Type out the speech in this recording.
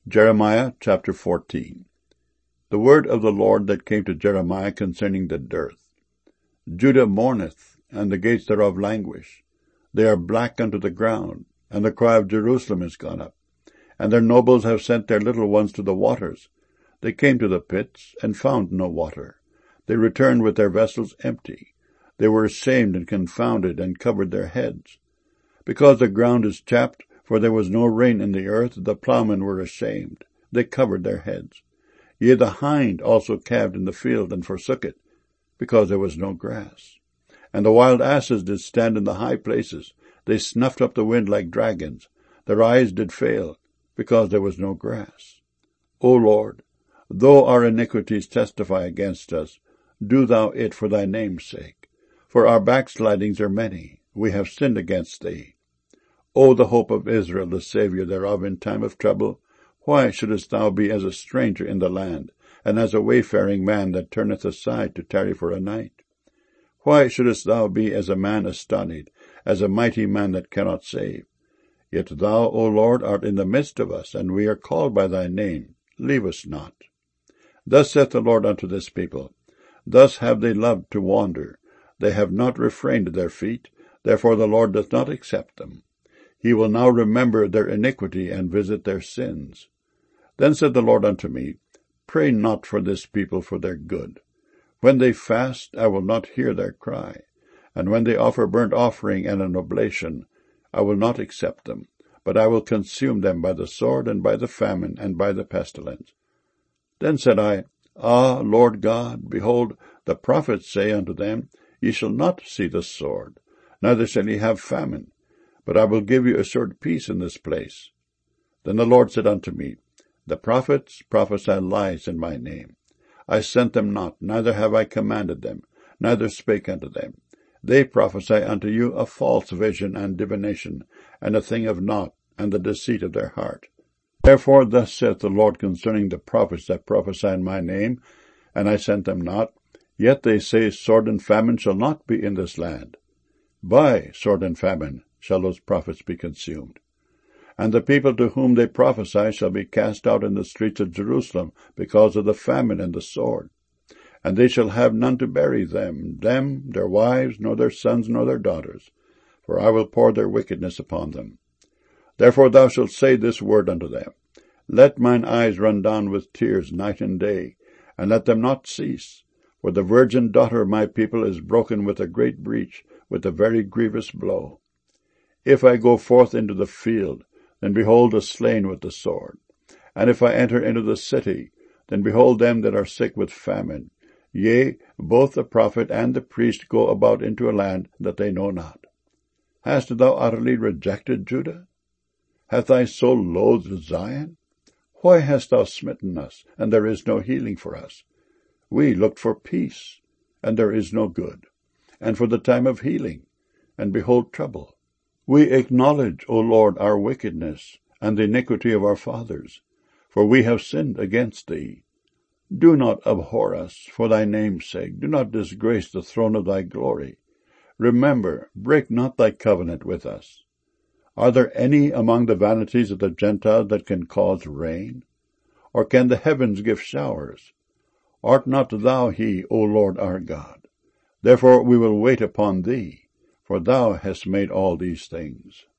Jeremiah chapter 14. The word of the Lord that came to Jeremiah concerning the dearth. Judah mourneth, and the gates thereof languish. They are black unto the ground, and the cry of Jerusalem is gone up. And their nobles have sent their little ones to the waters. They came to the pits, and found no water. They returned with their vessels empty. They were ashamed and confounded, and covered their heads. Because the ground is chapped, for there was no rain in the earth, the plowmen were ashamed. They covered their heads. Yea, the hind also calved in the field, and forsook it, because there was no grass. And the wild asses did stand in the high places. They snuffed up the wind like dragons. Their eyes did fail, because there was no grass. O Lord, though our iniquities testify against us, do thou it for thy name's sake. For our backslidings are many. We have sinned against thee. O the hope of Israel, the Saviour thereof in time of trouble, why shouldest thou be as a stranger in the land, and as a wayfaring man that turneth aside to tarry for a night? Why shouldest thou be as a man astonished, as a mighty man that cannot save? Yet thou, O Lord, art in the midst of us, and we are called by thy name. Leave us not. Thus saith the Lord unto this people, thus have they loved to wander. They have not refrained their feet, therefore the Lord doth not accept them. He will now remember their iniquity and visit their sins. Then said the Lord unto me, Pray not for this people for their good. When they fast, I will not hear their cry. And when they offer burnt offering and an oblation, I will not accept them, but I will consume them by the sword and by the famine and by the pestilence. Then said I, Ah, Lord God, behold, the prophets say unto them, Ye shall not see the sword, neither shall ye have famine. But I will give you assured peace in this place. Then the Lord said unto me, The prophets prophesy lies in my name. I sent them not, neither have I commanded them, neither spake unto them. They prophesy unto you a false vision and divination, and a thing of naught, and the deceit of their heart. Therefore thus saith the Lord concerning the prophets that prophesy in my name, and I sent them not, yet they say, Sword and famine shall not be in this land. By sword and famine shall those prophets be consumed. And the people to whom they prophesy shall be cast out in the streets of Jerusalem because of the famine and the sword. And they shall have none to bury them, their wives, nor their sons, nor their daughters, for I will pour their wickedness upon them. Therefore thou shalt say this word unto them, Let mine eyes run down with tears night and day, and let them not cease. For the virgin daughter of my people is broken with a great breach, with a very grievous blow. If I go forth into the field, then behold the slain with the sword. And if I enter into the city, then behold them that are sick with famine. Yea, both the prophet and the priest go about into a land that they know not. Hast thou utterly rejected Judah? Hath thy soul loathed Zion? Why hast thou smitten us, and there is no healing for us? We looked for peace, and there is no good, and for the time of healing, and behold trouble. We acknowledge, O Lord, our wickedness, and the iniquity of our fathers, for we have sinned against thee. Do not abhor us, for thy name's sake. Do not disgrace the throne of thy glory. Remember, break not thy covenant with us. Are there any among the vanities of the Gentiles that can cause rain? Or can the heavens give showers? Art not thou he, O Lord our God? Therefore we will wait upon thee, for thou hast made all these things.